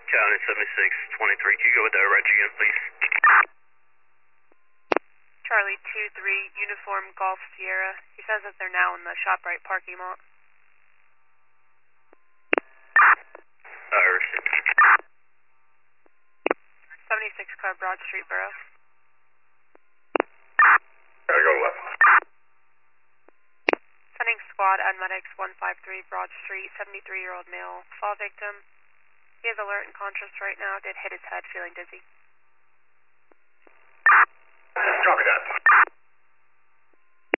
County 7623, can you go with that reg again, please? Charlie 23, Uniform Golf Sierra. He says that they're now in the ShopRite parking lot. Received. 76 car, Broad Street, Borough. Gotta go left. Sending squad at medics 153 Broad Street, 73-year-old male, fall victim. He is alert and conscious right now, did hit his head, feeling dizzy. Copy that.